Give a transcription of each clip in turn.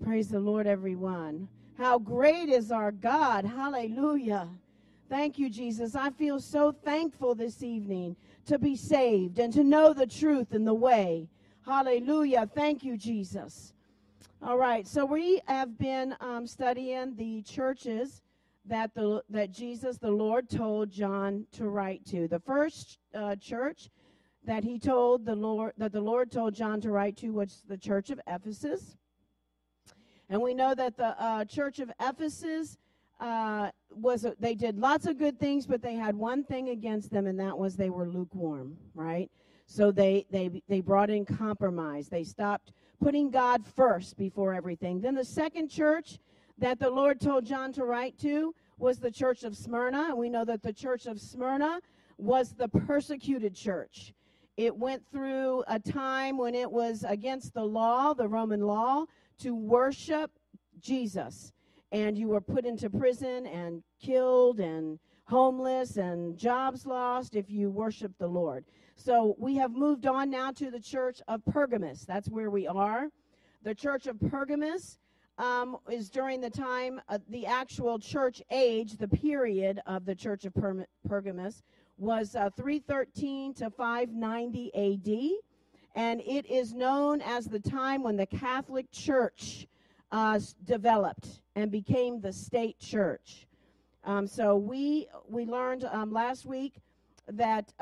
Praise the Lord, everyone. How great is our God. Hallelujah. Thank you, Jesus. I feel so thankful this evening to be saved and to know the truth and the way. Hallelujah. Thank you, Jesus. All right. So we have been studying the churches that Jesus, the Lord, told John to write to. The first church that the Lord told John to write to was the church of Ephesus. And we know that the church of Ephesus they did lots of good things, but they had one thing against them, and that was they were lukewarm, right? So they brought in compromise. They stopped putting God first before everything. Then the second church that the Lord told John to write to was the church of Smyrna. And we know that the church of Smyrna was the persecuted church. It went through a time when it was against the law, the Roman law, to worship Jesus. And you were put into prison and killed and homeless and jobs lost if you worshiped the Lord. So we have moved on now to the church of Pergamos. That's where we are. The church of Pergamos is during the time, the actual church age, the period of the church of Pergamos was 313 to 590 A.D., and it is known as the time when the Catholic Church developed and became the state church. So we learned last week that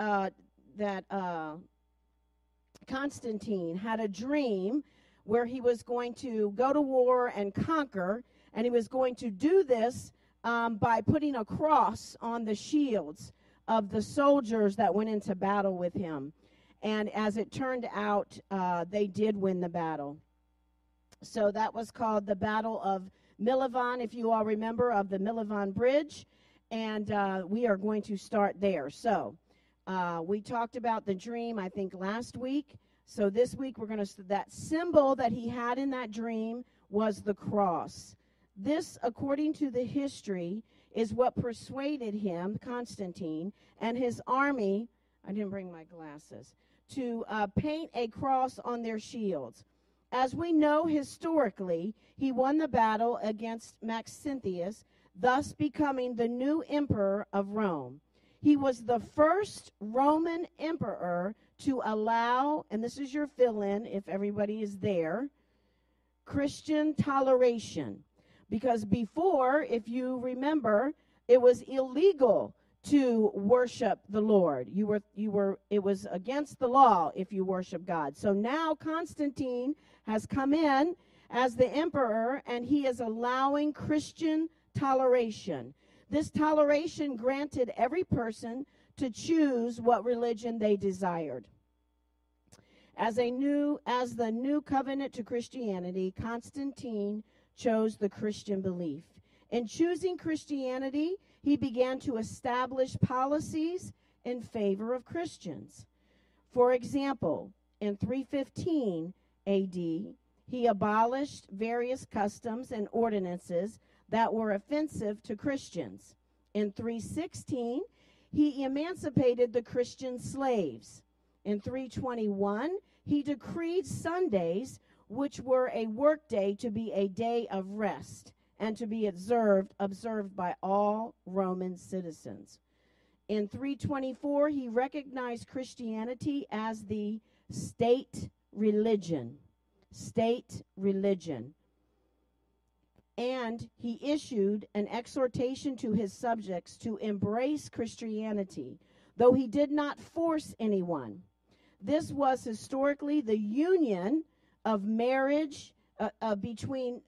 Constantine had a dream where he was going to go to war and conquer, and he was going to do this by putting a cross on the shields of the soldiers that went into battle with him. And as it turned out, they did win the battle. So that was called the Battle of Milvian, if you all remember, of the Milvian Bridge. And we are going to start there. So we talked about the dream, I think, last week. So this week we're going to, that symbol that he had in that dream was the cross. This, according to the history, is what persuaded him, Constantine, and his army, I didn't bring my glasses, to paint a cross on their shields. As we know historically, he won the battle against Maxentius, thus becoming the new emperor of Rome. He was the first Roman emperor to allow, and this is your fill-in if everybody is there, Christian toleration. Because before, if you remember, it was illegal to worship the Lord. It was against the law if you worship God. So now Constantine has come in as the emperor, and he is allowing Christian toleration. This toleration granted every person to choose what religion they desired. As the new covenant to Christianity, Constantine chose the Christian belief. In choosing Christianity, he began to establish policies in favor of Christians. For example, in 315 A.D., he abolished various customs and ordinances that were offensive to Christians. In 316, he emancipated the Christian slaves. In 321, he decreed Sundays, which were a work day, to be a day of rest and to be observed by all Roman citizens. In 324, he recognized Christianity as the state religion. And he issued an exhortation to his subjects to embrace Christianity, though he did not force anyone. This was historically the union of marriage between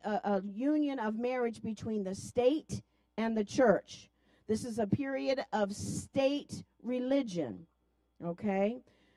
the state and the church. This is a period of state religion. Okay,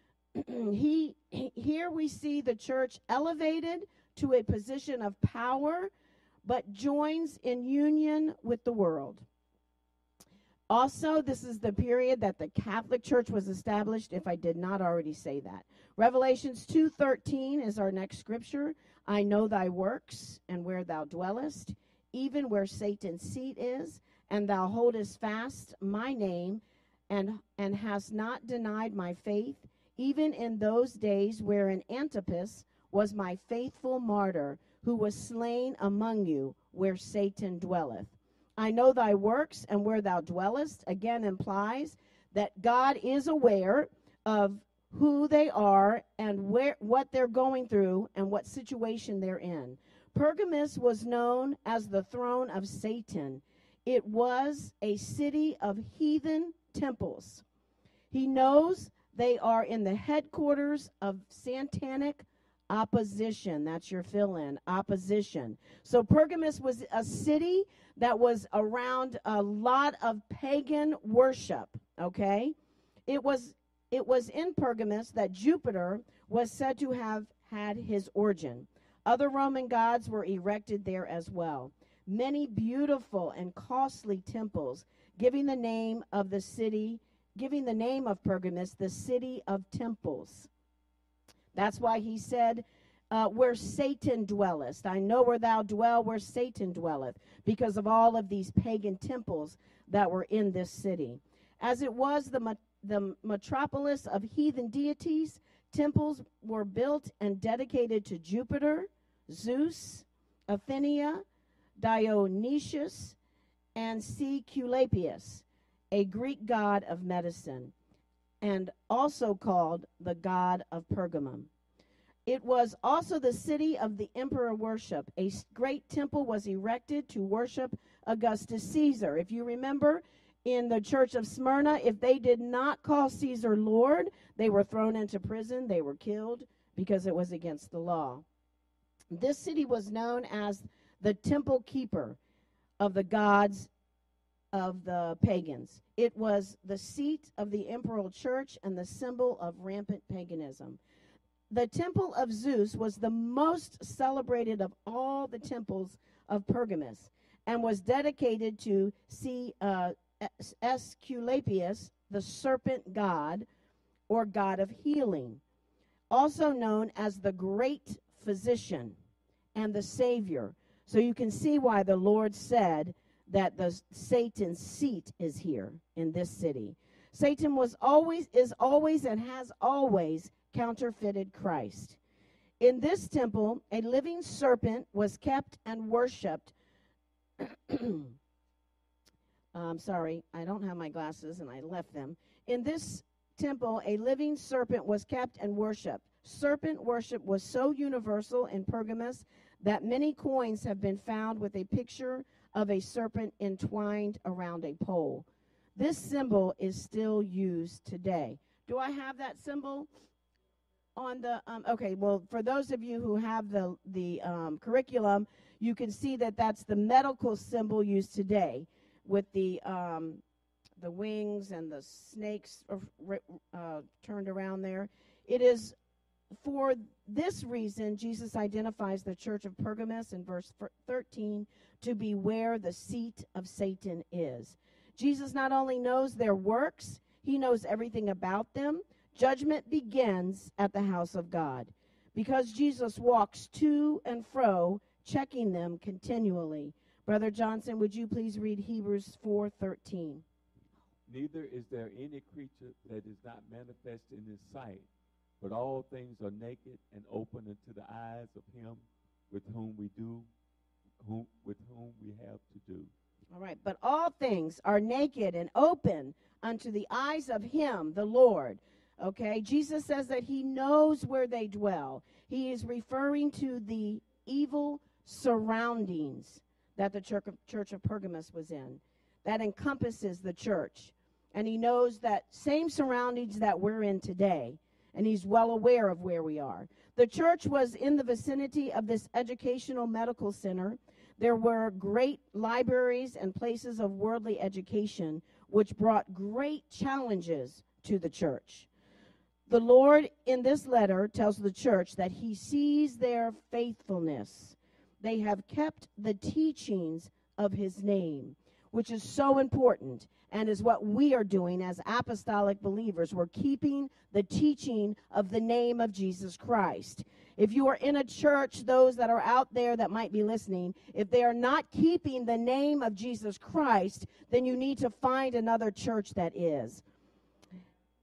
here we see the church elevated to a position of power, but joins in union with the world. Also, this is the period that the Catholic Church was established, if I did not already say that. Revelations 2:13 is our next scripture. I know thy works and where thou dwellest, even where Satan's seat is, and thou holdest fast my name and hast not denied my faith, even in those days wherein Antipas was my faithful martyr, who was slain among you, where Satan dwelleth. I know thy works, and where thou dwellest, again implies that God is aware of who they are and what they're going through and what situation they're in. Pergamus was known as the throne of Satan. It was a city of heathen temples. He knows they are in the headquarters of satanic opposition. That's your fill-in, opposition. So Pergamus was a city that was around a lot of pagan worship, okay? It was in Pergamus that Jupiter was said to have had his origin. Other Roman gods were erected there as well. Many beautiful and costly temples, giving the name of Pergamus the city of temples. That's why he said, where Satan dwellest. I know where thou dwell, where Satan dwelleth, because of all of these pagan temples that were in this city. As it was the metropolis of heathen deities, temples were built and dedicated to Jupiter, Zeus, Athena, Dionysius, and Aesculapius, a Greek god of medicine, and also called the god of Pergamum. It was also the city of the emperor worship. A great temple was erected to worship Augustus Caesar. If you remember, in the church of Smyrna, if they did not call Caesar Lord, they were thrown into prison, they were killed because it was against the law. This city was known as the temple keeper of the gods of the pagans. It was the seat of the imperial church and the symbol of rampant paganism. The temple of Zeus was the most celebrated of all the temples of Pergamus and was dedicated to Aesculapius, the serpent god, or god of healing, also known as the great physician and the savior. So you can see why the Lord said that the Satan's seat is here in this city. Satan is always and has always counterfeited Christ. In this temple, a living serpent was kept and worshipped. I'm sorry, I don't have my glasses and I left them. In this temple, a living serpent was kept and worshipped. Serpent worship was so universal in Pergamus that many coins have been found with a picture of a serpent entwined around a pole. This symbol is still used today. Do I have that symbol on the, okay, well, for those of you who have the curriculum, you can see that that's the medical symbol used today with the wings and the snakes turned around there. It is for this reason, Jesus identifies the church of Pergamus in verse 13 to be where the seat of Satan is. Jesus not only knows their works, he knows everything about them. Judgment begins at the house of God because Jesus walks to and fro, checking them continually. Brother Johnson, would you please read Hebrews 4:13? Neither is there any creature that is not manifest in his sight, but all things are naked and open unto the eyes of him with whom we have to do. All right, but all things are naked and open unto the eyes of him, the Lord. Okay, Jesus says that he knows where they dwell. He is referring to the evil surroundings that the church of Pergamus was in. That encompasses the church. And he knows that same surroundings that we're in today. And he's well aware of where we are. The church was in the vicinity of this educational medical center. There were great libraries and places of worldly education, which brought great challenges to the church. The Lord, in this letter, tells the church that he sees their faithfulness. They have kept the teachings of his name, which is so important and is what we are doing as apostolic believers. We're keeping the teaching of the name of Jesus Christ. If you are in a church, those that are out there that might be listening, if they are not keeping the name of Jesus Christ, then you need to find another church that is.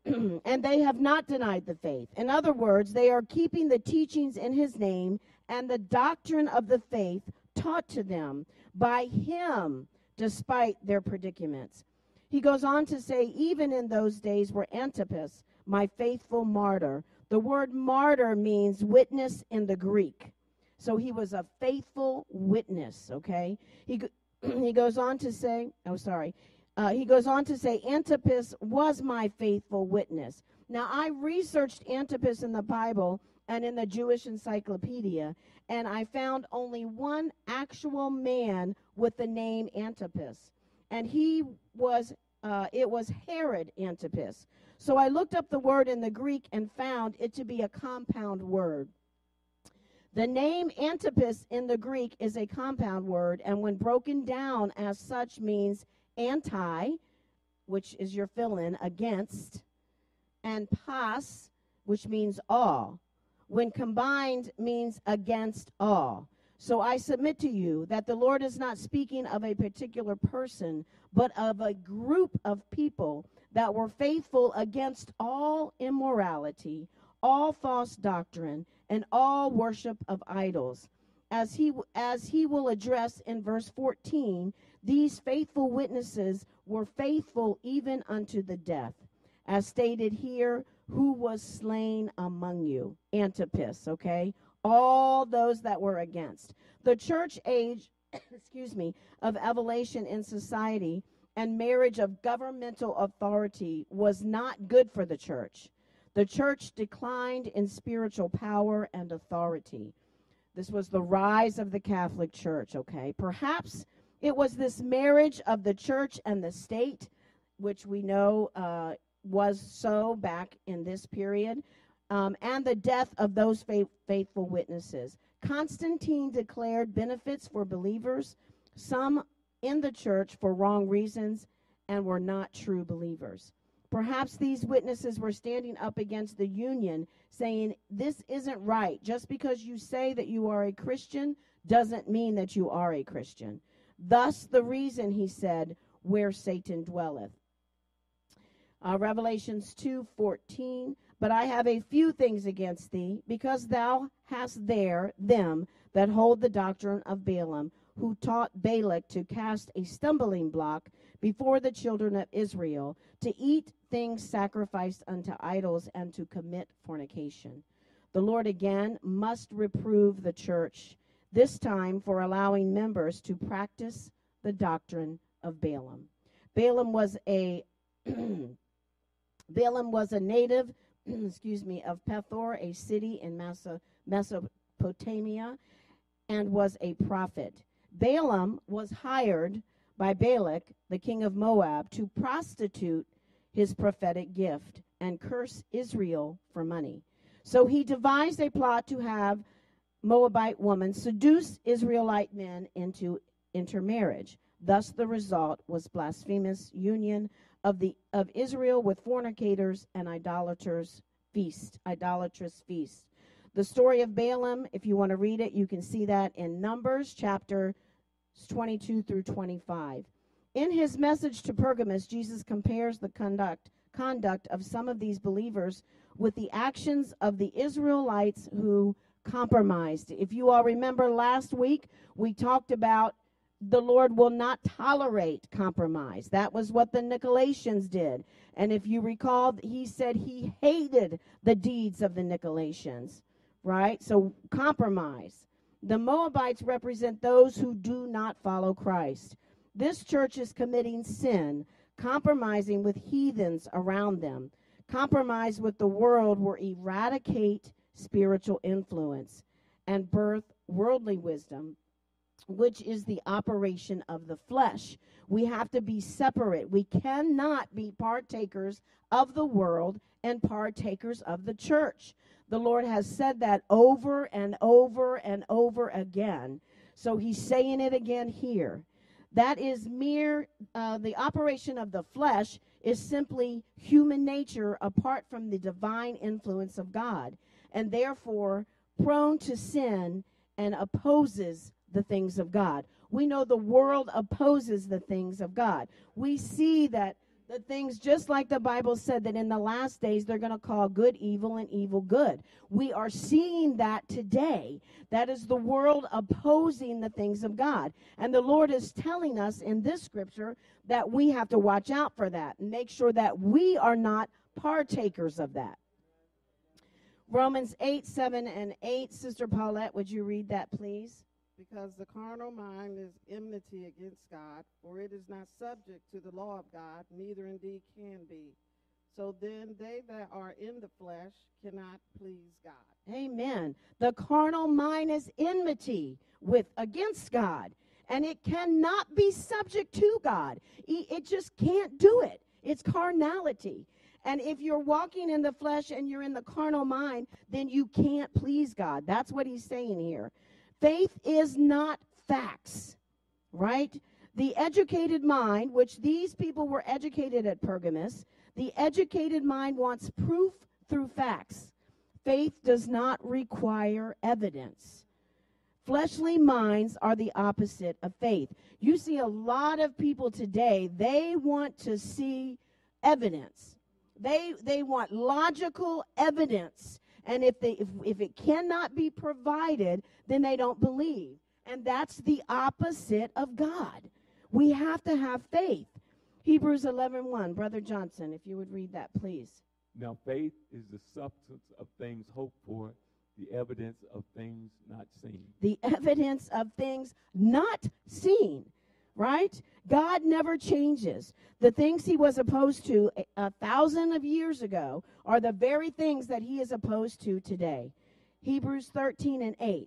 and they have not denied the faith. In other words, they are keeping the teachings in his name and the doctrine of the faith taught to them by him, despite their predicaments. He goes on to say, even in those days were Antipas, my faithful martyr. The word martyr means witness in the Greek. So he was a faithful witness, okay? He goes on to say, he goes on to say, Antipas was my faithful witness. Now, I researched Antipas in the Bible and in the Jewish Encyclopedia, and I found only one actual man with the name Antipas. And he was, it was Herod Antipas. So I looked up the word in the Greek and found it to be a compound word. The name Antipas in the Greek is a compound word, and when broken down as such means anti, which is your fill-in, against, and pas, which means all. When combined, means against all. So I submit to you that the Lord is not speaking of a particular person, but of a group of people that were faithful against all immorality, all false doctrine, and all worship of idols. As he will address in verse 14, these faithful witnesses were faithful even unto the death. As stated here, who was slain among you? Antipas, okay? All those that were against. The church age, of elevation in society and marriage of governmental authority was not good for the church. The church declined in spiritual power and authority. This was the rise of the Catholic Church, okay? Perhaps it was this marriage of the church and the state, which we know was so back in this period, and the death of those faithful witnesses. Constantine declared benefits for believers, some in the church for wrong reasons, and were not true believers. Perhaps these witnesses were standing up against the union, saying, this isn't right. Just because you say that you are a Christian doesn't mean that you are a Christian. Thus the reason, he said, where Satan dwelleth. Revelations 2:14, but I have a few things against thee, because thou hast there them that hold the doctrine of Balaam, who taught Balak to cast a stumbling block before the children of Israel, to eat things sacrificed unto idols, and to commit fornication. The Lord again must reprove the church, this time for allowing members to practice the doctrine of Balaam. Balaam was a native, of Pethor, a city in Mesopotamia, and was a prophet. Balaam was hired by Balak, the king of Moab, to prostitute his prophetic gift and curse Israel for money. So he devised a plot to have Moabite women seduce Israelite men into intermarriage. Thus the result was blasphemous union of Israel with fornicators and idolatrous feast. The story of Balaam, if you want to read it, you can see that in Numbers chapter 22 through 25. In his message to Pergamos, Jesus compares the conduct of some of these believers with the actions of the Israelites who compromised. If you all remember last week, we talked about the Lord will not tolerate compromise. That was what the Nicolaitans did. And if you recall, he said he hated the deeds of the Nicolaitans, right? So compromise. The Moabites represent those who do not follow Christ. This church is committing sin, compromising with heathens around them. Compromise with the world will eradicate spiritual influence and birth worldly wisdom, which is the operation of the flesh. We have to be separate. We cannot be partakers of the world and partakers of the church. The Lord has said that over and over and over again. So he's saying it again here. That is the operation of the flesh is simply human nature apart from the divine influence of God, and therefore prone to sin and opposes the things of God. We know the world opposes the things of God. We see that The things, just like the Bible said, that in the last days they're going to call good evil and evil good. We are seeing that today. That is the world opposing the things of God. And the Lord is telling us in this scripture that we have to watch out for that and make sure that we are not partakers of that. Romans 8, 7, and 8. Sister Paulette, would you read that, please? Because the carnal mind is enmity against God, for it is not subject to the law of God, neither indeed can be. So then they that are in the flesh cannot please God. Amen. The carnal mind is enmity against God, and it cannot be subject to God. It just can't do it. It's carnality. And if you're walking in the flesh and you're in the carnal mind, then you can't please God. That's what he's saying here. Faith is not facts, right? The educated mind, which these people were educated at Pergamos, the educated mind wants proof through facts. Faith does not require evidence. Fleshly minds are the opposite of faith. You see a lot of people today, they want to see evidence. They want logical evidence. And if it cannot be provided, then they don't believe. And that's the opposite of God. We have to have faith. Hebrews 11:1. Brother Johnson, if you would read that, please. Now faith is the substance of things hoped for, the evidence of things not seen. The evidence of things not seen, right? God never changes. The things he was opposed to 1,000 of years ago are the very things that he is opposed to today. Hebrews 13 and 8.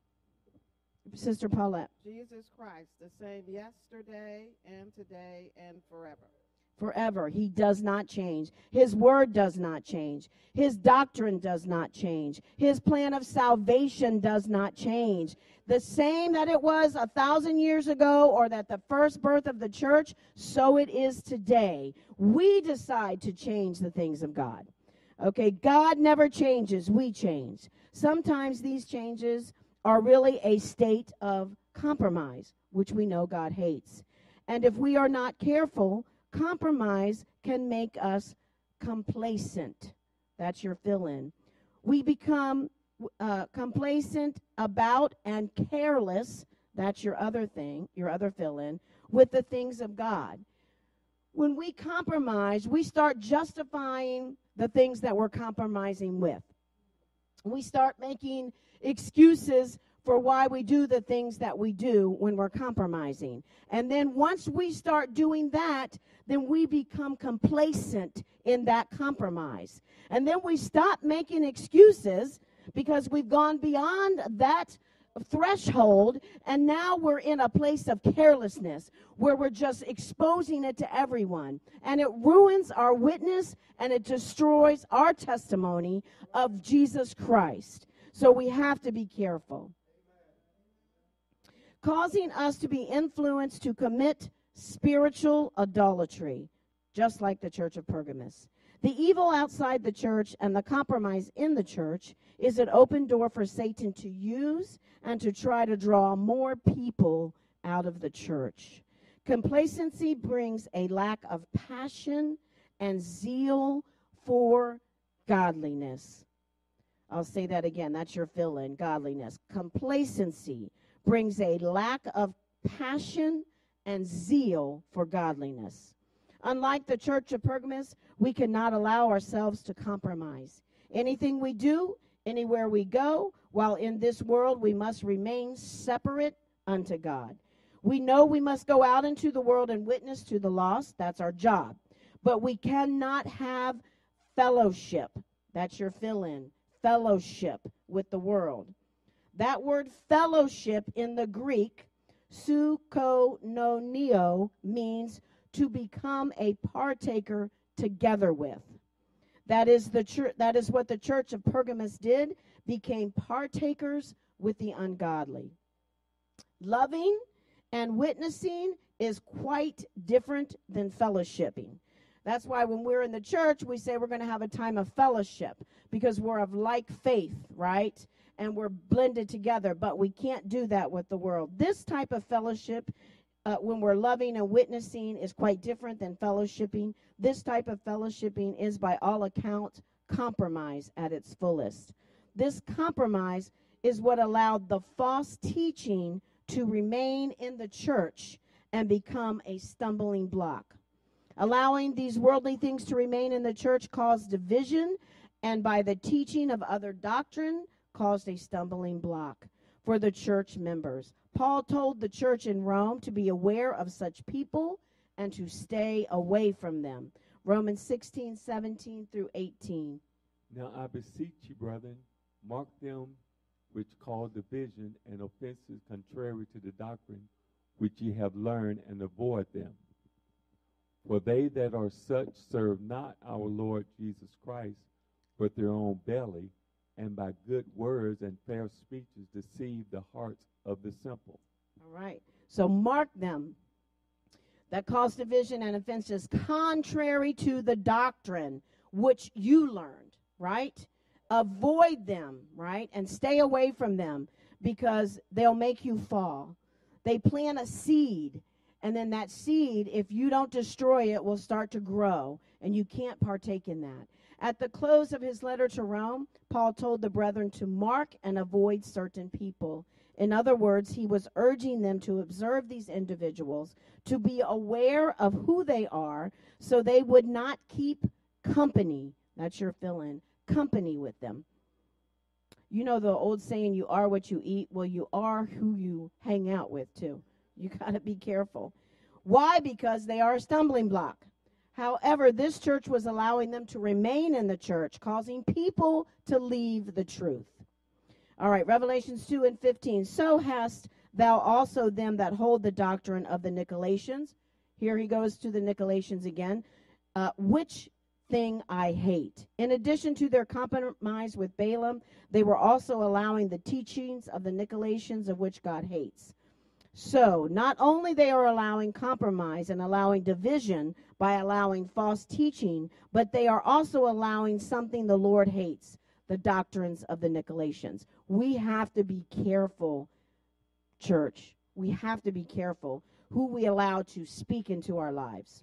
Sister Paulette. Jesus Christ, the same yesterday and today and forever. Forever. He does not change. His word does not change. His doctrine does not change. His plan of salvation does not change. The same that it was 1,000 years ago, or that the first birth of the church, so it is today. We decide to change the things of God. Okay, God never changes. We change. Sometimes these changes are really a state of compromise, which we know God hates. And if we are not careful, compromise can make us complacent. That's your fill-in. We become complacent about and careless. That's your other thing, your other fill-in, with the things of God. When we compromise, we start justifying the things that we're compromising with. We start making excuses for why we do the things that we do when we're compromising. And then once we start doing that, then we become complacent in that compromise. And then we stop making excuses because we've gone beyond that threshold, and now we're in a place of carelessness where we're just exposing it to everyone. And it ruins our witness, and it destroys our testimony of Jesus Christ. So we have to be careful. Causing us to be influenced to commit spiritual idolatry, just like the church of Pergamos. The evil outside the church and the compromise in the church is an open door for Satan to use and to try to draw more people out of the church. Complacency brings a lack of passion and zeal for godliness. I'll say that again. That's your fill-in, godliness. Complacency brings a lack of passion and zeal for godliness. Unlike the church of Pergamos, we cannot allow ourselves to compromise. Anything we do, anywhere we go, while in this world, we must remain separate unto God. We know we must go out into the world and witness to the lost. That's our job. But we cannot have fellowship. That's your fill-in. Fellowship with the world. That word fellowship in the Greek, sukononio, means to become a partaker together with. That is what the church of Pergamos did, became partakers with the ungodly. Loving and witnessing is quite different than fellowshipping. That's why when we're in the church, we say we're going to have a time of fellowship because we're of like faith, right? And we're blended together, but we can't do that with the world. This type of fellowship when we're loving and witnessing is quite different than fellowshipping. This type of fellowshipping is by all accounts compromise at its fullest. This compromise is what allowed the false teaching to remain in the church and become a stumbling block. Allowing these worldly things to remain in the church caused division, and by the teaching of other doctrine caused a stumbling block for the church members. Paul told the church in Rome to be aware of such people and to stay away from them. Romans 16:17 through 18. Now I beseech you, brethren, mark them which cause division and offenses contrary to the doctrine which ye have learned, and avoid them. For they that are such serve not our Lord Jesus Christ, but their own belly, and by good words and fair speeches deceive the hearts of the simple. All right. So mark them that cause division and offenses contrary to the doctrine which you learned, right? Avoid them, right? And stay away from them, because they'll make you fall. They plant a seed, and then that seed, if you don't destroy it, will start to grow, and you can't partake in that. At the close of his letter to Rome, Paul told the brethren to mark and avoid certain people. In other words, he was urging them to observe these individuals, to be aware of who they are, so they would not keep company. That's your fill-in, company with them. You know the old saying, you are what you eat. Well, you are who you hang out with, too. You got to be careful. Why? Because they are a stumbling block. However, this church was allowing them to remain in the church, causing people to leave the truth. All right, Revelations 2:15. So hast thou also them that hold the doctrine of the Nicolaitans. Here he goes to the Nicolaitans again. Which thing I hate. In addition to their compromise with Balaam, they were also allowing the teachings of the Nicolaitans, of which God hates. So, not only they are allowing compromise and allowing division by allowing false teaching, but they are also allowing something the Lord hates, the doctrines of the Nicolaitans. We have to be careful, church. We have to be careful who we allow to speak into our lives.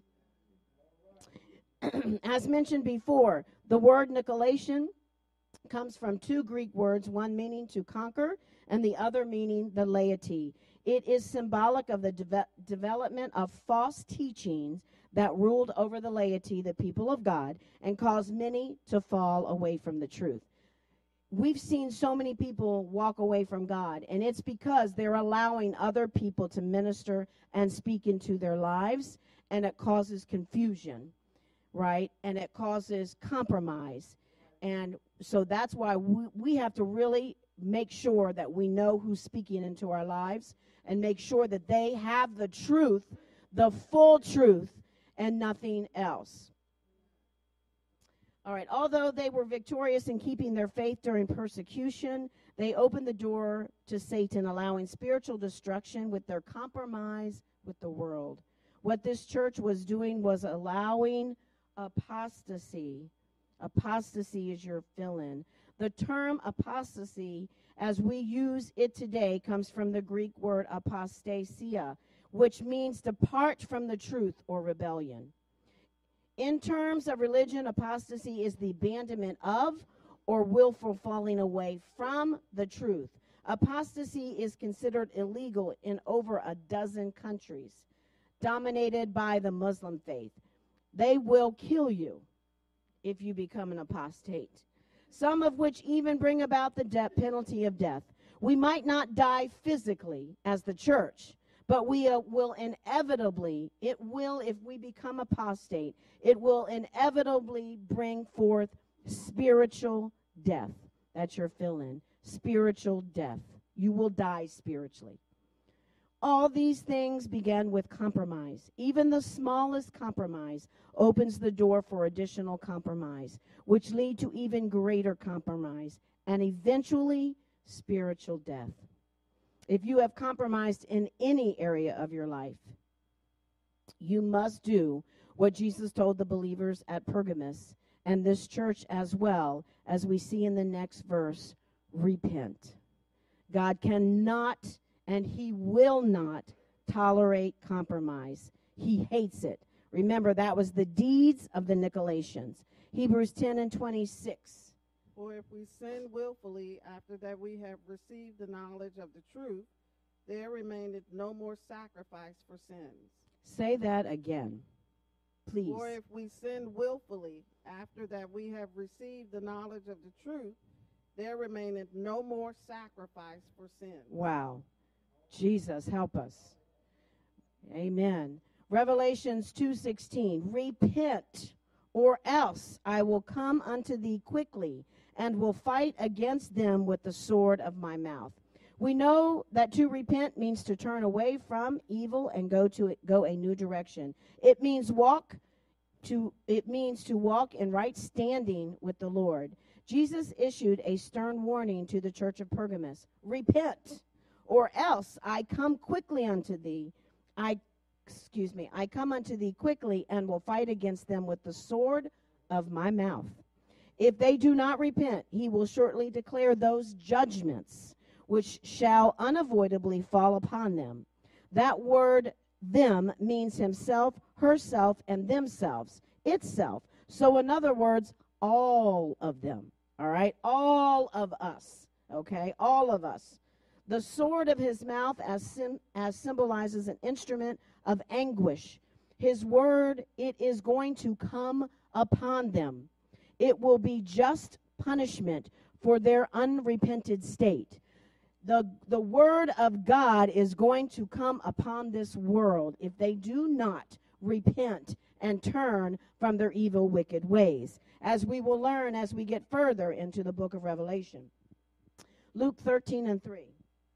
As mentioned before, the word Nicolaitan comes from two Greek words, one meaning to conquer and the other meaning the laity. It is symbolic of the development of false teachings that ruled over the laity, the people of God, and caused many to fall away from the truth. We've seen so many people walk away from God, and it's because they're allowing other people to minister and speak into their lives, and it causes confusion, right? And it causes compromise. And so that's why we have to really make sure that we know who's speaking into our lives and make sure that they have the truth, the full truth, and nothing else. All right, although they were victorious in keeping their faith during persecution, they opened the door to Satan, allowing spiritual destruction with their compromise with the world. What this church was doing was allowing apostasy. Apostasy is your fill-in. The term apostasy, as we use it today, comes from the Greek word apostasia, which means depart from the truth or rebellion. In terms of religion, apostasy is the abandonment of or willful falling away from the truth. Apostasy is considered illegal in over a dozen countries dominated by the Muslim faith. They will kill you if you become an apostate, some of which even bring about the penalty of death. We might not die physically as the church, but we will inevitably, if we become apostate, it will inevitably bring forth spiritual death. That's your fill-in. Spiritual death. You will die spiritually. All these things began with compromise. Even the smallest compromise opens the door for additional compromise, which lead to even greater compromise and eventually spiritual death. If you have compromised in any area of your life, you must do what Jesus told the believers at Pergamos and this church as well, as we see in the next verse, repent. God cannot and he will not tolerate compromise. He hates it. Remember, that was the deeds of the Nicolaitans. Hebrews 10 and 26. For if we sin willfully after that we have received the knowledge of the truth, there remaineth no more sacrifice for sins. Say that again, please. For if we sin willfully after that we have received the knowledge of the truth, there remaineth no more sacrifice for sins. Wow. Jesus, help us. Amen. Revelations 2:16. Repent, or else I will come unto thee quickly, and will fight against them with the sword of my mouth. We know that to repent means to turn away from evil and go a new direction. It means to walk in right standing with the Lord. Jesus issued a stern warning to the church of Pergamos. Repent, or else I come quickly unto thee. I come unto thee quickly and will fight against them with the sword of my mouth. If they do not repent, he will shortly declare those judgments which shall unavoidably fall upon them. That word them means himself, herself, and themselves, itself. So in other words, all of them, all right? All of us, okay? All of us. The sword of his mouth as symbolizes an instrument of anguish. His word, it is going to come upon them. It will be just punishment for their unrepented state. The word of God is going to come upon this world if they do not repent and turn from their evil, wicked ways, as we will learn as we get further into the book of Revelation. Luke 13 and 3.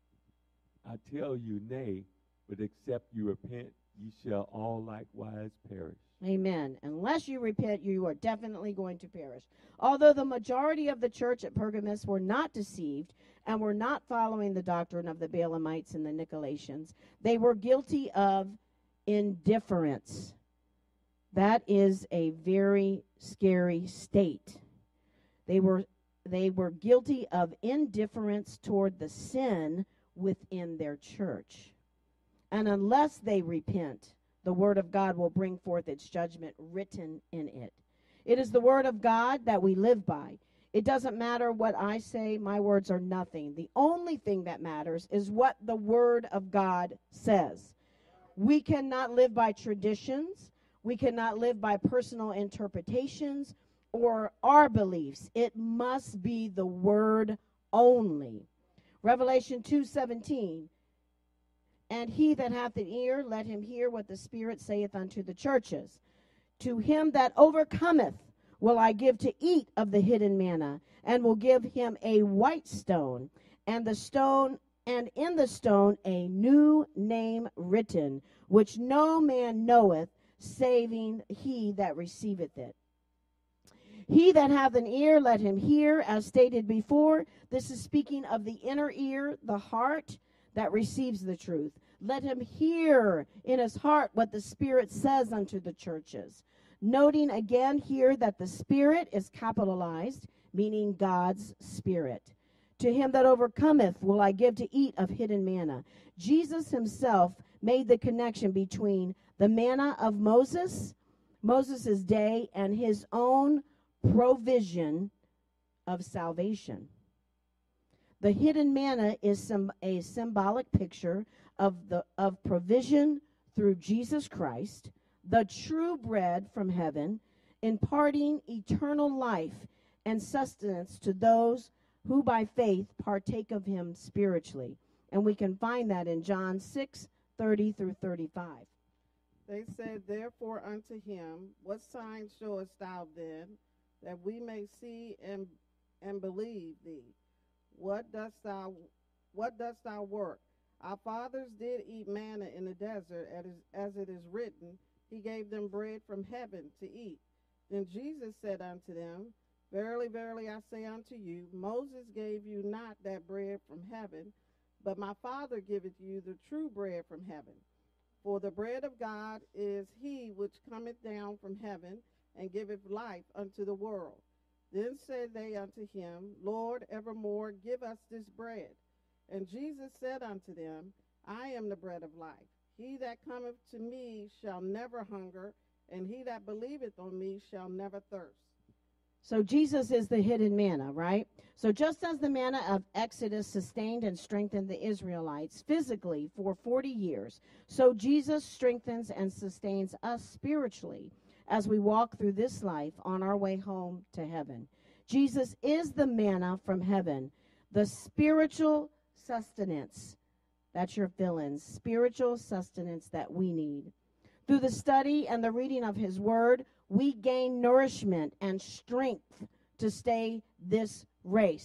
I tell you, nay, but except you repent, ye shall all likewise perish. Amen. Unless you repent, you are definitely going to perish. Although the majority of the church at Pergamos were not deceived and were not following the doctrine of the Balaamites and the Nicolaitans, they were guilty of indifference. That is a very scary state. They were guilty of indifference toward the sin within their church. And unless they repent, the word of God will bring forth its judgment written in it. It is the word of God that we live by. It doesn't matter what I say. My words are nothing. The only thing that matters is what the word of God says. We cannot live by traditions. We cannot live by personal interpretations or our beliefs. It must be the word only. Revelation 2:17. And he that hath an ear, let him hear what the Spirit saith unto the churches. To him that overcometh will I give to eat of the hidden manna, and will give him a white stone, and in the stone a new name written, which no man knoweth, saving he that receiveth it. He that hath an ear, let him hear, as stated before. This is speaking of the inner ear, the heart, that receives the truth. Let him hear in his heart what the Spirit says unto the churches. Noting again here that the Spirit is capitalized, meaning God's Spirit. To him that overcometh will I give to eat of hidden manna. Jesus himself made the connection between the manna of Moses' day, and his own provision of salvation. The hidden manna is a symbolic picture of provision through Jesus Christ, the true bread from heaven, imparting eternal life and sustenance to those who by faith partake of him spiritually. And we can find that in John 6:30 through 35. They said, therefore unto him, what sign showest thou then, that we may see and believe thee? What dost thou work? Our fathers did eat manna in the desert, as it is written, he gave them bread from heaven to eat. Then Jesus said unto them, verily, verily, I say unto you, Moses gave you not that bread from heaven, but my Father giveth you the true bread from heaven. For the bread of God is he which cometh down from heaven, and giveth life unto the world. Then said they unto him, Lord, evermore give us this bread. And Jesus said unto them, I am the bread of life. He that cometh to me shall never hunger, and he that believeth on me shall never thirst. So Jesus is the hidden manna, right? So just as the manna of Exodus sustained and strengthened the Israelites physically for 40 years, so Jesus strengthens and sustains us spiritually as we walk through this life on our way home to heaven. Jesus is the manna from heaven, the spiritual sustenance. That's your fill-in, spiritual sustenance that we need. Through the study and the reading of his word, we gain nourishment and strength to stay in this race,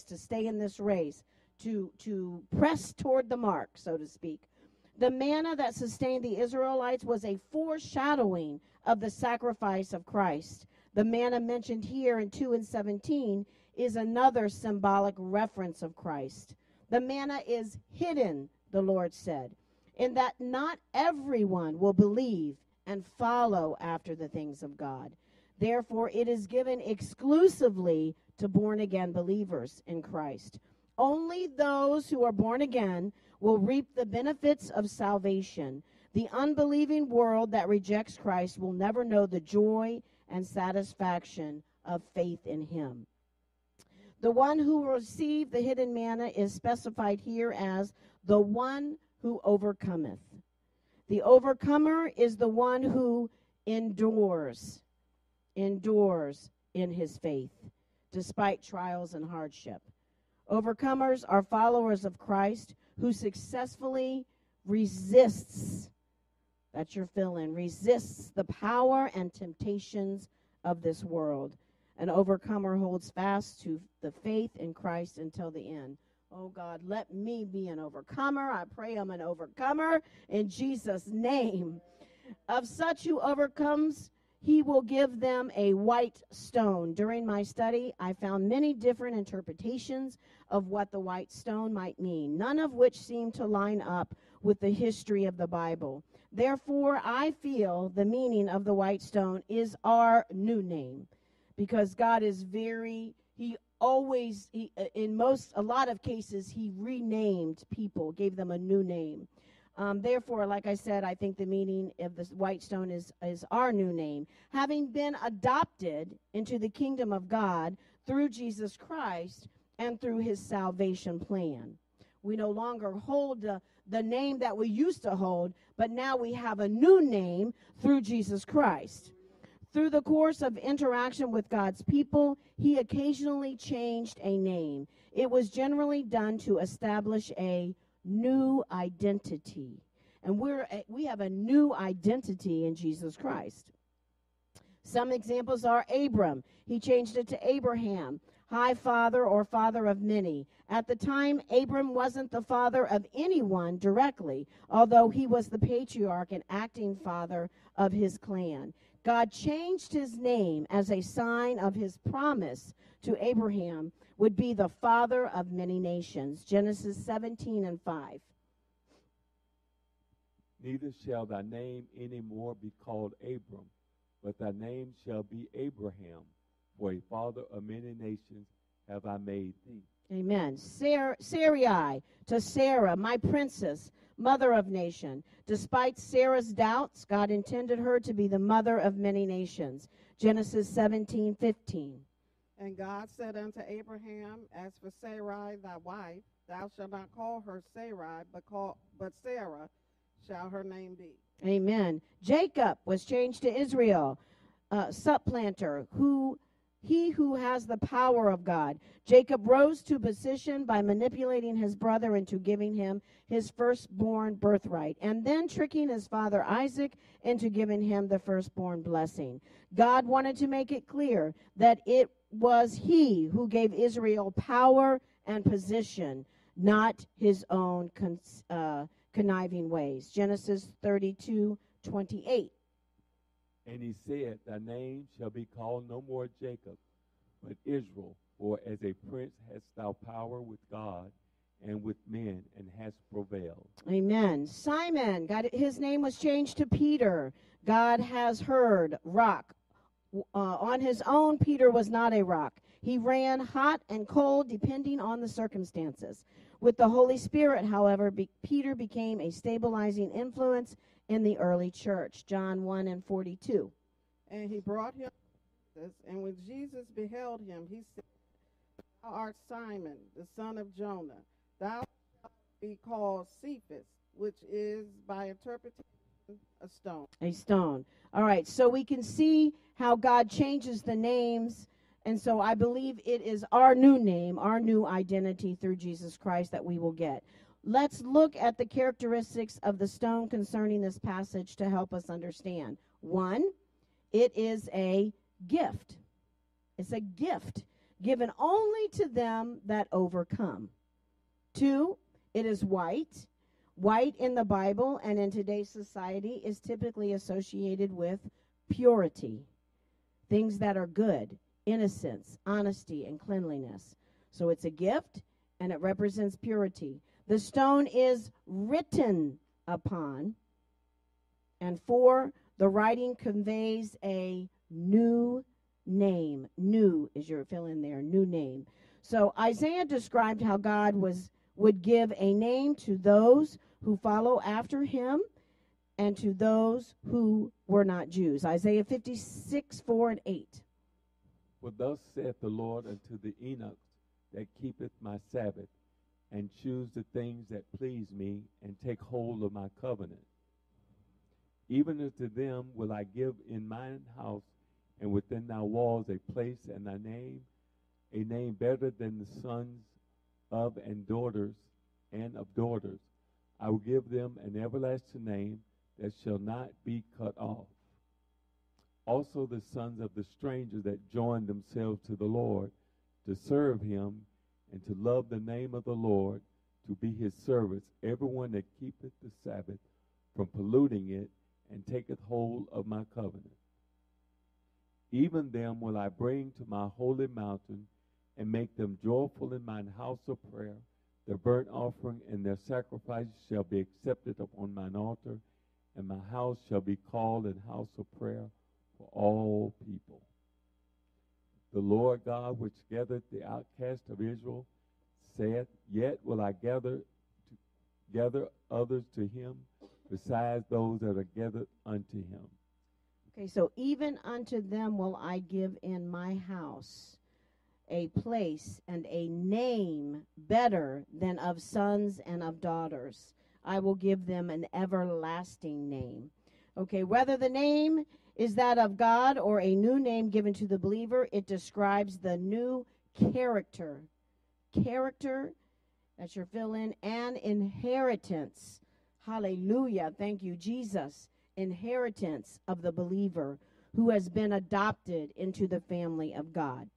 to press toward the mark, so to speak. The manna that sustained the Israelites was a foreshadowing of the sacrifice of Christ. The manna mentioned here in 2:17 is another symbolic reference of Christ. The manna is hidden, the Lord said, in that not everyone will believe and follow after the things of God. Therefore, it is given exclusively to born-again believers in Christ. Only those who are born again will reap the benefits of salvation. The unbelieving world that rejects Christ will never know the joy and satisfaction of faith in him. The one who will receive the hidden manna is specified here as the one who overcometh. The overcomer is the one who endures in his faith, despite trials and hardship. Overcomers are followers of Christ who successfully resists, that's your fill-in, resists the power and temptations of this world. An overcomer holds fast to the faith in Christ until the end. Oh, God, let me be an overcomer. I pray I'm an overcomer in Jesus' name. Of such who overcomes, he will give them a white stone. During my study, I found many different interpretations of what the white stone might mean, none of which seem to line up with the history of the Bible. Therefore, I feel the meaning of the white stone is our new name, because God is in a lot of cases, he renamed people, gave them a new name. Therefore, like I said, I think the meaning of this white stone is our new name. Having been adopted into the kingdom of God through Jesus Christ and through his salvation plan. We no longer hold the name that we used to hold, but now we have a new name through Jesus Christ. Through the course of interaction with God's people, he occasionally changed a name. It was generally done to establish a new identity. And we have a new identity in Jesus Christ. Some examples are Abram. He changed it to Abraham, high father or father of many. At the time, Abram wasn't the father of anyone directly, although he was the patriarch and acting father of his clan. God changed his name as a sign of his promise to Abraham would be the father of many nations. Genesis 17:5. Neither shall thy name any more be called Abram, but thy name shall be Abraham, for a father of many nations have I made thee. Amen. Sarai to Sarah, my princess, mother of nation. Despite Sarah's doubts, God intended her to be the mother of many nations. Genesis 17:15. And God said unto Abraham, as for Sarai thy wife, thou shalt not call her Sarai, but Sarah shall her name be. Amen. Jacob was changed to Israel, supplanter, he who has the power of God. Jacob rose to position by manipulating his brother into giving him his firstborn birthright, and then tricking his father Isaac into giving him the firstborn blessing. God wanted to make it clear that it was he who gave Israel power and position, not his own conniving ways. Genesis 32:28. And he said, thy name shall be called no more Jacob, but Israel, for as a prince hast thou power with God and with men, and hast prevailed. Amen. Simon, his name was changed to Peter. God has heard, rock. On his own, Peter was not a rock. He ran hot and cold depending on the circumstances. With the Holy Spirit, however, Peter became a stabilizing influence in the early church. John 1:42. And he brought him to Jesus, and when Jesus beheld him, he said, Thou art Simon, the son of Jonah. Thou shalt be called Cephas, which is by interpretation a stone. A stone. All right, so we can see how God changes the names. And so I believe it is our new name, our new identity through Jesus Christ that we will get. Let's look at the characteristics of the stone concerning this passage to help us understand. 1, it is a gift. It's a gift given only to them that overcome. 2, it is white. White in the Bible and in today's society is typically associated with purity, things that are good, innocence, honesty, and cleanliness. So it's a gift, and it represents purity. The stone is written upon. And 4, the writing conveys a new name. New is your fill in there, new name. So Isaiah described how God would give a name to those who follow after him and to those who were not Jews. Isaiah 56:4-8. For thus saith the Lord unto the Enoch that keepeth my Sabbath, and choose the things that please me, and take hold of my covenant. Even unto them will I give in mine house and within thy walls a place and a name better than the sons of and daughters and of daughters. I will give them an everlasting name that shall not be cut off. Also the sons of the strangers that join themselves to the Lord, to serve him, and to love the name of the Lord, to be his servants, everyone that keepeth the Sabbath from polluting it, and taketh hold of my covenant. Even them will I bring to my holy mountain, and make them joyful in mine house of prayer. Their burnt offering and their sacrifices shall be accepted upon mine altar, and my house shall be called an house of prayer for all people. The Lord God, which gathered the outcast of Israel, saith, Yet will I gather others to him, besides those that are gathered unto him. Okay, so even unto them will I give in my house a place and a name better than of sons and of daughters. I will give them an everlasting name. Okay, whether the name is that of God or a new name given to the believer, it describes the new character. Character, that's your fill-in, and inheritance. Hallelujah. Thank you, Jesus. Inheritance of the believer who has been adopted into the family of God.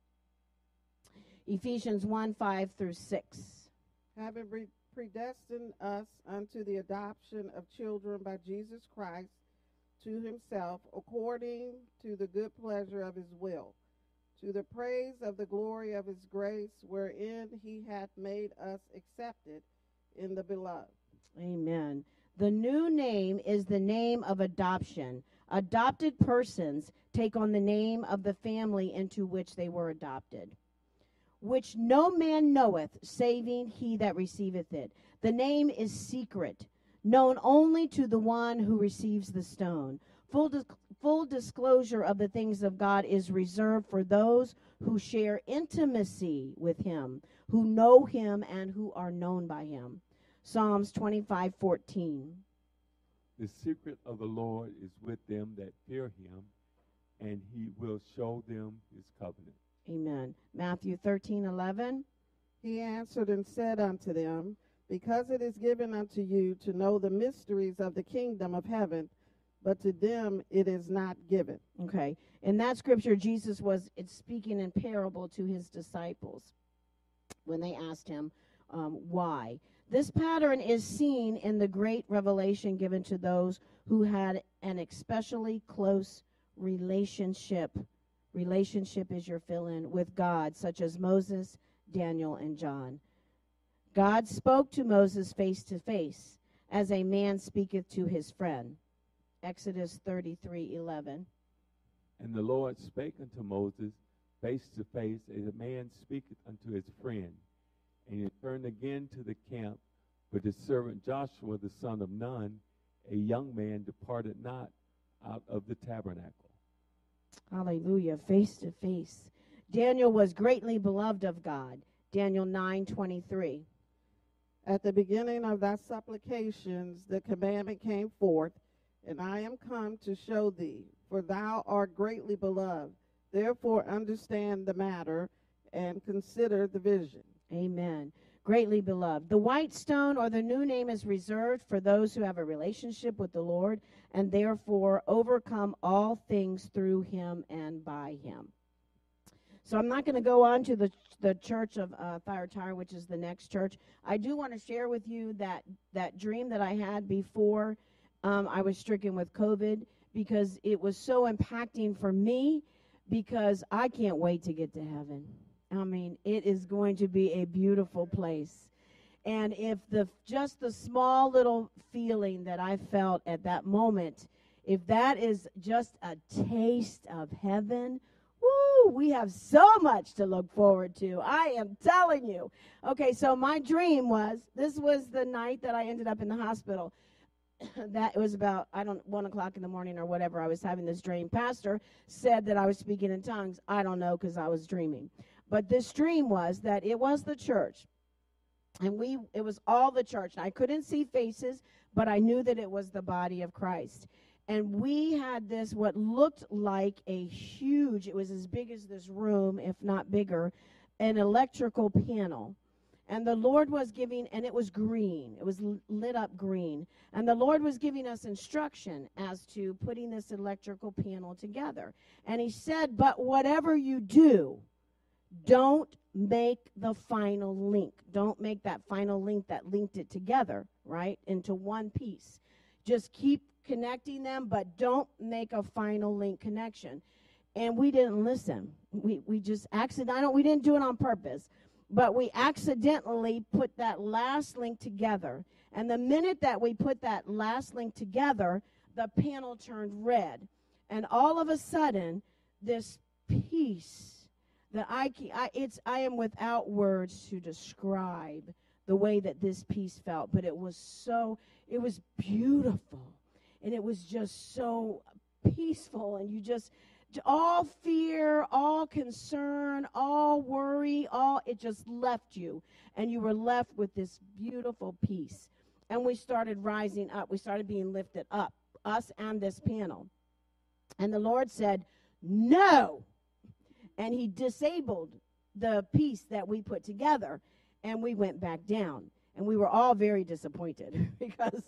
Ephesians 1:5-6. Having predestined us unto the adoption of children by Jesus Christ to himself, according to the good pleasure of his will, to the praise of the glory of his grace, wherein he hath made us accepted in the beloved. Amen. The new name is the name of adoption. Adopted persons take on the name of the family into which they were adopted, which no man knoweth, saving he that receiveth it. The name is secret, known only to the one who receives the stone. Full disclosure of the things of God is reserved for those who share intimacy with him, who know him, and who are known by him. Psalms 25:14. The secret of the Lord is with them that fear him, and he will show them his covenant. Amen. Matthew 13:11. He answered and said unto them, Because it is given unto you to know the mysteries of the kingdom of heaven, but to them it is not given. Okay. In that scripture, Jesus was speaking in parable to his disciples when they asked him why. This pattern is seen in the great revelation given to those who had an especially close relationship. Relationship is your fill-in with God, such as Moses, Daniel, and John. God spoke to Moses face to face, as a man speaketh to his friend. Exodus 33:11. And the Lord spake unto Moses face to face, as a man speaketh unto his friend. And he turned again to the camp, but his servant Joshua the son of Nun, a young man, departed not out of the tabernacle. Hallelujah. Face to face. Daniel was greatly beloved of God. Daniel 9:23. At the beginning of thy supplications, the commandment came forth, and I am come to show thee, for thou art greatly beloved. Therefore understand the matter and consider the vision. Amen. Greatly beloved. The white stone, or the new name, is reserved for those who have a relationship with the Lord and therefore overcome all things through him and by him. So I'm not going to go on to the church of Thyatira, which is the next church. I do want to share with you that dream that I had before I was stricken with COVID, because it was so impacting for me, because I can't wait to get to heaven. I mean, it is going to be a beautiful place. And if just the small little feeling that I felt at that moment, if that is just a taste of heaven, woo, we have so much to look forward to. I am telling you. Okay, so my dream this was the night that I ended up in the hospital. That it was about 1 o'clock in the morning or whatever. I was having this dream. Pastor said that I was speaking in tongues. I don't know, because I was dreaming. But this dream was that it was the church, and it was all the church. And I couldn't see faces, but I knew that it was the body of Christ. And we had this, what looked like a huge, it was as big as this room, if not bigger, an electrical panel. And the Lord was giving, and it was green. It was lit up green. And the Lord was giving us instruction as to putting this electrical panel together. And he said, but whatever you do, don't make the final link. Don't make that final link that linked it together, right, into one piece. Just keep connecting them, but don't make a final link connection. And we didn't listen. We just we didn't do it on purpose. But we accidentally put that last link together. And the minute that we put that last link together, the panel turned red. And all of a sudden, this peace that I am without words to describe the way that this peace felt. But it was beautiful. And it was just so peaceful. And you just, all fear, all concern, all worry, it just left you. And you were left with this beautiful peace. And we started rising up. We started being lifted up, us and this panel. And the Lord said, no. And he disabled the piece that we put together. And we went back down. And we were all very disappointed because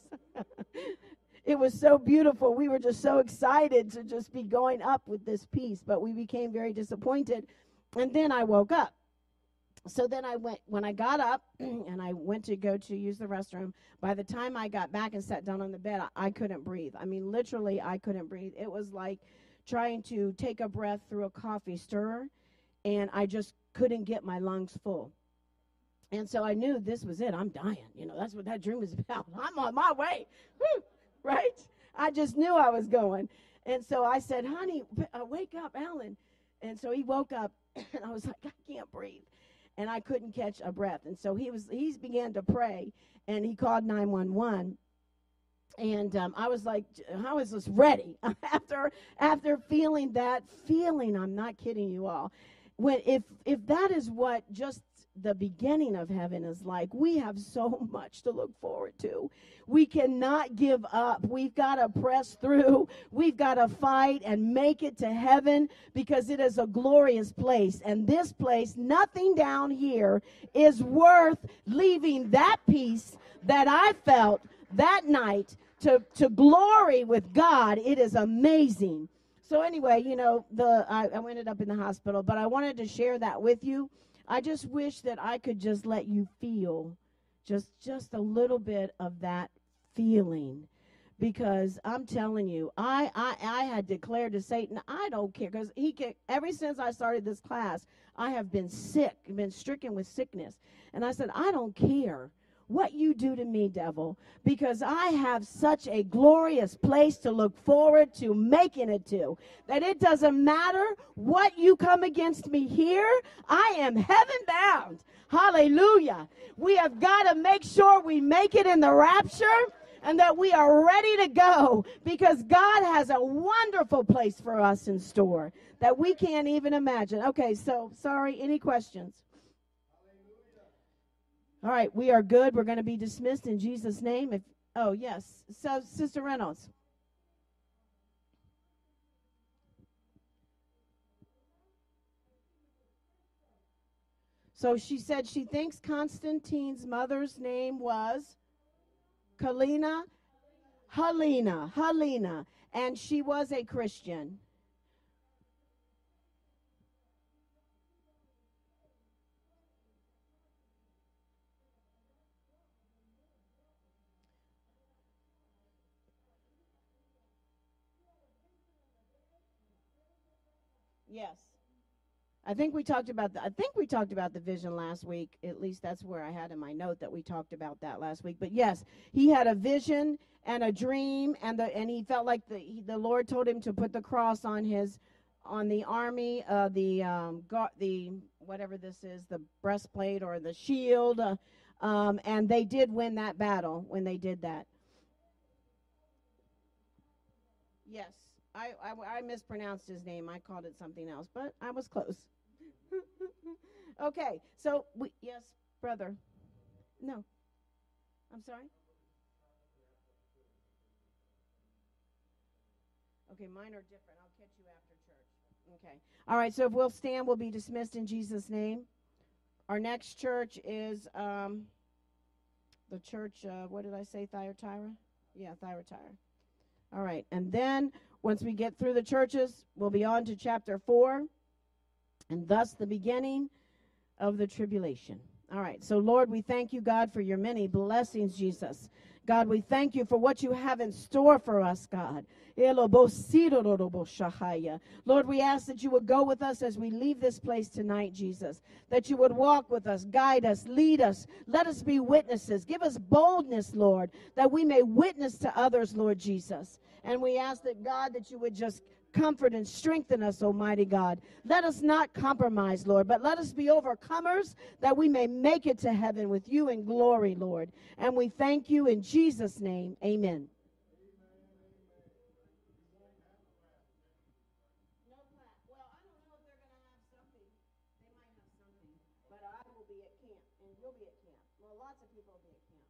it was so beautiful. We were just so excited to just be going up with this piece, but we became very disappointed. And then I woke up. So then when I got up and I went to go to use the restroom, by the time I got back and sat down on the bed, I couldn't breathe. I mean, literally, I couldn't breathe. It was like trying to take a breath through a coffee stirrer, and I just couldn't get my lungs full. And so I knew this was it. I'm dying. That's what that dream was about. I'm on my way. Woo! Right? I just knew I was going. And so I said, honey, wake up, Alan. And so he woke up, and I was like, I can't breathe. And I couldn't catch a breath. And so he began to pray, and he called 911. And I was like, I was just ready. After feeling that feeling, I'm not kidding you all. If that is what just the beginning of heaven is like, we have so much to look forward to. We cannot give up. We've got to press through. We've got to fight and make it to heaven, because it is a glorious place. And this place, nothing down here is worth leaving that peace that I felt that night to glory with God. It is amazing. So anyway, I ended up in the hospital, but I wanted to share that with you. I just wish that I could just let you feel just a little bit of that feeling, because I'm telling you, I had declared to Satan, I don't care, because ever since I started this class, I have been sick, been stricken with sickness. And I said, I don't care what you do to me, devil, because I have such a glorious place to look forward to making it to, that it doesn't matter what you come against me here, I am heaven bound. Hallelujah. We have got to make sure we make it in the rapture and that we are ready to go, because God has a wonderful place for us in store that we can't even imagine. Okay, so sorry, any questions? All right, we are good. We're going to be dismissed in Jesus' name. Oh, yes. So, Sister Reynolds. So she said she thinks Constantine's mother's name was Helena, and she was a Christian. Yes. I think we talked about the vision last week. At least that's where I had in my note that we talked about that last week. But yes, he had a vision and a dream, and he felt like the Lord told him to put the cross on the army, the whatever this is, the breastplate or the shield, and they did win that battle when they did that. Yes. I mispronounced his name. I called it something else, but I was close. Okay, so yes, brother. No. I'm sorry? Okay, mine are different. I'll catch you after church. Okay. All right, so if we'll stand, we'll be dismissed in Jesus' name. Our next church is the church, what did I say, Thyatira? Yeah, Thyatira. All right, and then once we get through the churches, we'll be on to chapter 4, and thus the beginning of the tribulation. All right, so Lord, we thank you, God, for your many blessings, Jesus. God, we thank you for what you have in store for us, God. Lord, we ask that you would go with us as we leave this place tonight, Jesus, that you would walk with us, guide us, lead us. Let us be witnesses. Give us boldness, Lord, that we may witness to others, Lord Jesus. And we ask that, God, that you would just comfort and strengthen us, Almighty God. Let us not compromise, Lord, but let us be overcomers that we may make it to heaven with you in glory, Lord. And we thank you in Jesus' name. Amen. Well, I don't know if they're going to have something. They might have something. But I will be at camp, and you'll be at camp. Well, lots of people will be at camp.